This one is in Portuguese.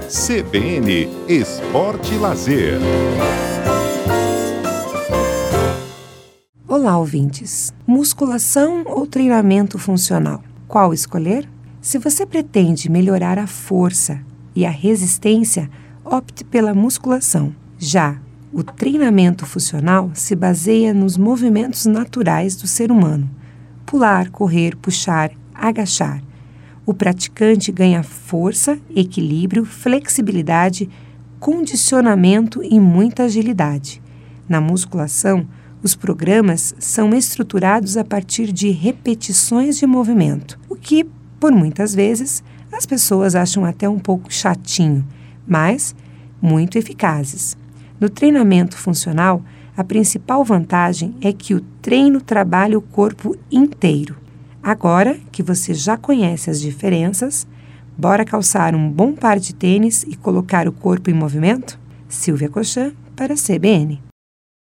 CBN Esporte e Lazer. Olá, ouvintes. Musculação ou treinamento funcional? Qual escolher? Se você pretende melhorar a força e a resistência, opte pela musculação. Já o treinamento funcional se baseia nos movimentos naturais do ser humano: pular, correr, puxar, agachar. O praticante ganha força, equilíbrio, flexibilidade, condicionamento e muita agilidade. Na musculação, os programas são estruturados a partir de repetições de movimento, o que, por muitas vezes, as pessoas acham até um pouco chatinho, mas muito eficazes. No treinamento funcional, a principal vantagem é que o treino trabalha o corpo inteiro. Agora que você já conhece as diferenças, bora calçar um bom par de tênis e colocar o corpo em movimento? Silvia Cochan para a CBN.